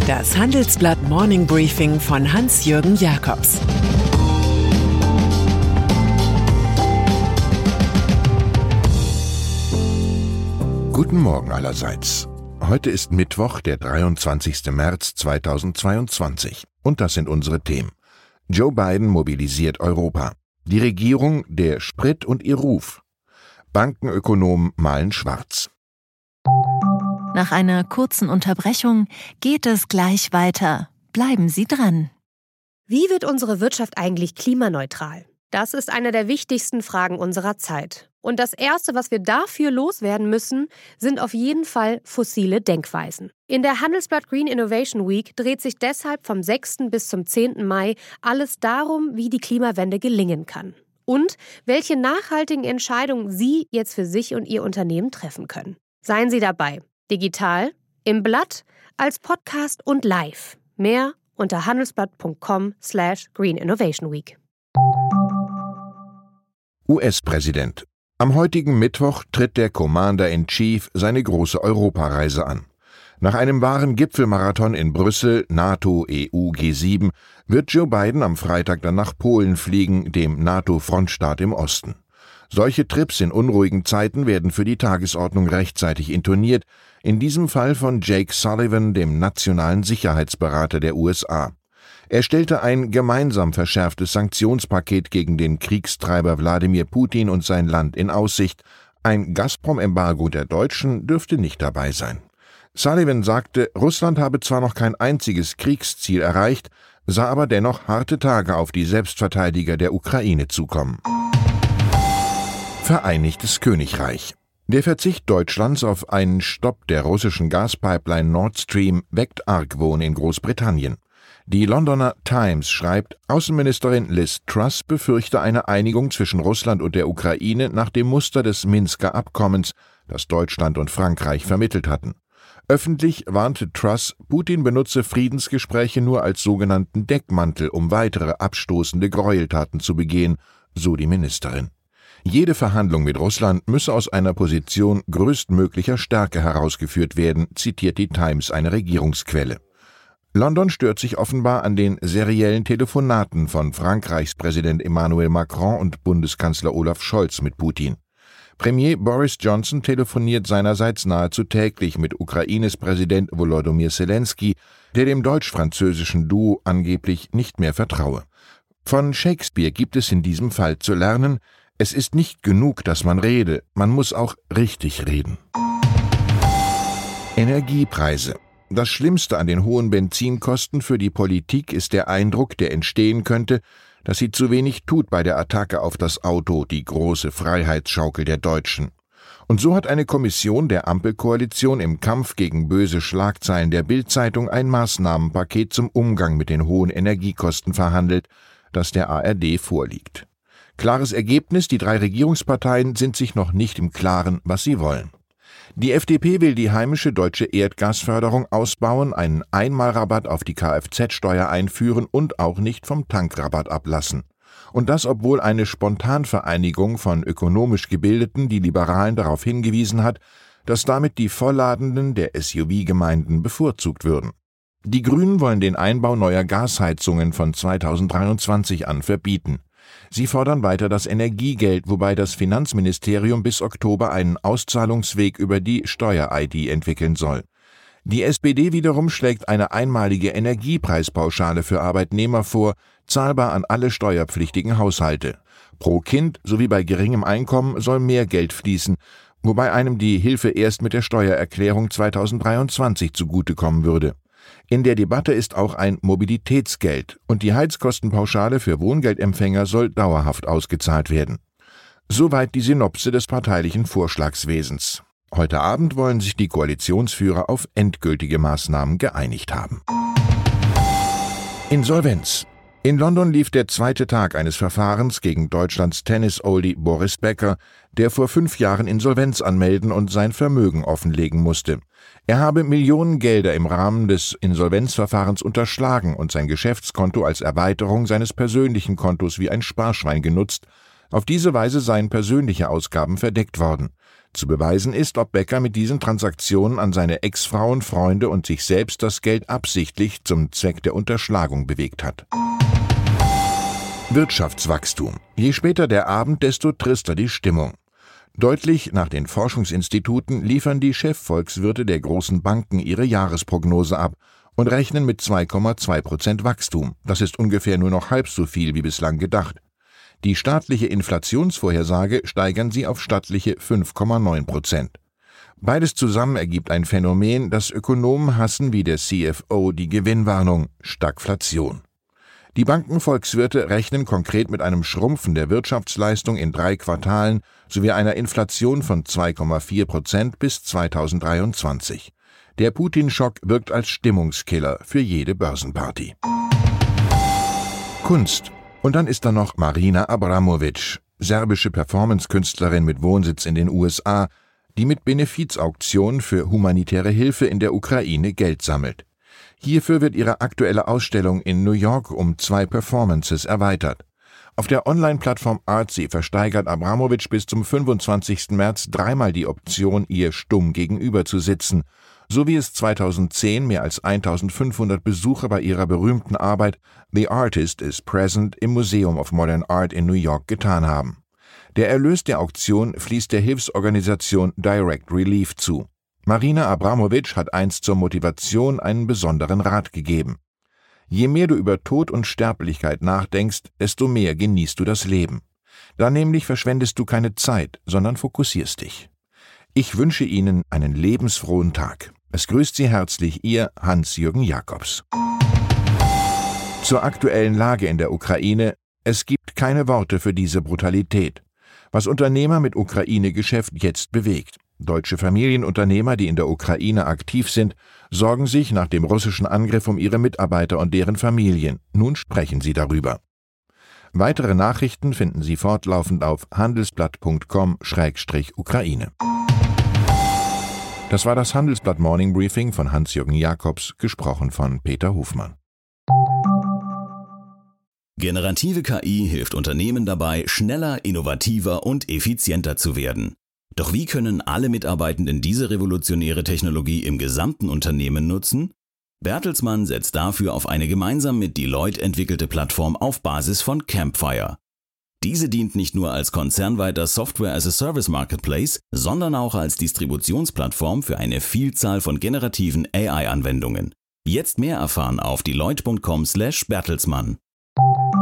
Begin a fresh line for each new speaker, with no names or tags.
Das Handelsblatt Morning Briefing von Hans-Jürgen Jakobs.
Guten Morgen allerseits. Heute ist Mittwoch, der 23. März 2022. Und das sind unsere Themen. Joe Biden mobilisiert Europa. Die Regierung, der Sprit und ihr Ruf. Bankenökonomen malen schwarz.
Nach einer kurzen Unterbrechung geht es gleich weiter. Bleiben Sie dran.
Wie wird unsere Wirtschaft eigentlich klimaneutral? Das ist eine der wichtigsten Fragen unserer Zeit. Und das Erste, was wir dafür loswerden müssen, sind auf jeden Fall fossile Denkweisen. In der Handelsblatt Green Innovation Week dreht sich deshalb vom 6. bis zum 10. Mai alles darum, wie die Klimawende gelingen kann. Und welche nachhaltigen Entscheidungen Sie jetzt für sich und Ihr Unternehmen treffen können. Seien Sie dabei. Digital, im Blatt, als Podcast und live. Mehr unter handelsblatt.com/Green Innovation Week.
US-Präsident. Am heutigen Mittwoch tritt der Commander-in-Chief seine große Europareise an. Nach einem wahren Gipfelmarathon in Brüssel, NATO, EU, G7, wird Joe Biden am Freitag dann nach Polen fliegen, dem NATO-Frontstaat im Osten. Solche Trips in unruhigen Zeiten werden für die Tagesordnung rechtzeitig intoniert, in diesem Fall von Jake Sullivan, dem nationalen Sicherheitsberater der USA. Er stellte ein gemeinsam verschärftes Sanktionspaket gegen den Kriegstreiber Wladimir Putin und sein Land in Aussicht. Ein Gazprom-Embargo der Deutschen dürfte nicht dabei sein. Sullivan sagte, Russland habe zwar noch kein einziges Kriegsziel erreicht, sah aber dennoch harte Tage auf die Selbstverteidiger der Ukraine zukommen. Vereinigtes Königreich. Der Verzicht Deutschlands auf einen Stopp der russischen Gaspipeline Nord Stream weckt Argwohn in Großbritannien. Die Londoner Times schreibt, Außenministerin Liz Truss befürchte eine Einigung zwischen Russland und der Ukraine nach dem Muster des Minsker Abkommens, das Deutschland und Frankreich vermittelt hatten. Öffentlich warnte Truss, Putin benutze Friedensgespräche nur als sogenannten Deckmantel, um weitere abstoßende Gräueltaten zu begehen, so die Ministerin. Jede Verhandlung mit Russland müsse aus einer Position größtmöglicher Stärke herausgeführt werden, zitiert die Times eine Regierungsquelle. London stört sich offenbar an den seriellen Telefonaten von Frankreichs Präsident Emmanuel Macron und Bundeskanzler Olaf Scholz mit Putin. Premier Boris Johnson telefoniert seinerseits nahezu täglich mit Ukraines Präsident Volodymyr Zelensky, der dem deutsch-französischen Duo angeblich nicht mehr vertraue. Von Shakespeare gibt es in diesem Fall zu lernen, es ist nicht genug, dass man rede, man muss auch richtig reden. Energiepreise. Das Schlimmste an den hohen Benzinkosten für die Politik ist der Eindruck, der entstehen könnte, dass sie zu wenig tut bei der Attacke auf das Auto, die große Freiheitsschaukel der Deutschen. Und so hat eine Kommission der Ampelkoalition im Kampf gegen böse Schlagzeilen der Bild-Zeitung ein Maßnahmenpaket zum Umgang mit den hohen Energiekosten verhandelt, das der ARD vorliegt. Klares Ergebnis, die 3 Regierungsparteien sind sich noch nicht im Klaren, was sie wollen. Die FDP will die heimische deutsche Erdgasförderung ausbauen, einen Einmalrabatt auf die Kfz-Steuer einführen und auch nicht vom Tankrabatt ablassen. Und das, obwohl eine Spontanvereinigung von ökonomisch Gebildeten die Liberalen darauf hingewiesen hat, dass damit die Vollladenden der SUV-Gemeinden bevorzugt würden. Die Grünen wollen den Einbau neuer Gasheizungen von 2023 an verbieten. Sie fordern weiter das Energiegeld, wobei das Finanzministerium bis Oktober einen Auszahlungsweg über die Steuer-ID entwickeln soll. Die SPD wiederum schlägt eine einmalige Energiepreispauschale für Arbeitnehmer vor, zahlbar an alle steuerpflichtigen Haushalte. Pro Kind sowie bei geringem Einkommen soll mehr Geld fließen, wobei einem die Hilfe erst mit der Steuererklärung 2023 zugutekommen würde. In der Debatte ist auch ein Mobilitätsgeld und die Heizkostenpauschale für Wohngeldempfänger soll dauerhaft ausgezahlt werden. Soweit die Synopse des parteilichen Vorschlagswesens. Heute Abend wollen sich die Koalitionsführer auf endgültige Maßnahmen geeinigt haben. Insolvenz. In London lief der zweite Tag eines Verfahrens gegen Deutschlands Tennis-Oldie Boris Becker, der vor 5 Jahren Insolvenz anmelden und sein Vermögen offenlegen musste. Er habe Millionen Gelder im Rahmen des Insolvenzverfahrens unterschlagen und sein Geschäftskonto als Erweiterung seines persönlichen Kontos wie ein Sparschwein genutzt. Auf diese Weise seien persönliche Ausgaben verdeckt worden. Zu beweisen ist, ob Becker mit diesen Transaktionen an seine Ex-Frauen, Freunde und sich selbst das Geld absichtlich zum Zweck der Unterschlagung bewegt hat. Wirtschaftswachstum. Je später der Abend, desto trister die Stimmung. Deutlich nach den Forschungsinstituten liefern die Chefvolkswirte der großen Banken ihre Jahresprognose ab und rechnen mit 2,2% Wachstum. Das ist ungefähr nur noch halb so viel wie bislang gedacht. Die staatliche Inflationsvorhersage steigern sie auf stattliche 5,9%. Beides zusammen ergibt ein Phänomen, das Ökonomen hassen wie der CFO die Gewinnwarnung: Stagflation. Die Bankenvolkswirte rechnen konkret mit einem Schrumpfen der Wirtschaftsleistung in 3 Quartalen sowie einer Inflation von 2,4% bis 2023. Der Putin-Schock wirkt als Stimmungskiller für jede Börsenparty. Kunst. Und dann ist da noch Marina Abramović, serbische Performance-Künstlerin mit Wohnsitz in den USA, die mit Benefizauktionen für humanitäre Hilfe in der Ukraine Geld sammelt. Hierfür wird ihre aktuelle Ausstellung in New York um 2 Performances erweitert. Auf der Online-Plattform Artsy versteigert Abramović bis zum 25. März 3-mal die Option, ihr stumm gegenüber zu sitzen, so wie es 2010 mehr als 1500 Besucher bei ihrer berühmten Arbeit The Artist is Present im Museum of Modern Art in New York getan haben. Der Erlös der Auktion fließt der Hilfsorganisation Direct Relief zu. Marina Abramović hat einst zur Motivation einen besonderen Rat gegeben: Je mehr du über Tod und Sterblichkeit nachdenkst, desto mehr genießt du das Leben. Da nämlich verschwendest du keine Zeit, sondern fokussierst dich. Ich wünsche Ihnen einen lebensfrohen Tag. Es grüßt Sie herzlich Ihr Hans-Jürgen Jakobs. Zur aktuellen Lage in der Ukraine: Es gibt keine Worte für diese Brutalität. Was Unternehmer mit Ukraine-Geschäft jetzt bewegt. Deutsche Familienunternehmer, die in der Ukraine aktiv sind, sorgen sich nach dem russischen Angriff um ihre Mitarbeiter und deren Familien. Nun sprechen sie darüber. Weitere Nachrichten finden Sie fortlaufend auf handelsblatt.com/Ukraine. Das war das Handelsblatt Morning Briefing von Hans-Jürgen Jakobs, gesprochen von Peter Hofmann.
Generative KI hilft Unternehmen dabei, schneller, innovativer und effizienter zu werden. Doch wie können alle Mitarbeitenden diese revolutionäre Technologie im gesamten Unternehmen nutzen? Bertelsmann setzt dafür auf eine gemeinsam mit Deloitte entwickelte Plattform auf Basis von Campfire. Diese dient nicht nur als konzernweiter Software-as-a-Service-Marketplace, sondern auch als Distributionsplattform für eine Vielzahl von generativen AI-Anwendungen. Jetzt mehr erfahren auf deloitte.com/Bertelsmann.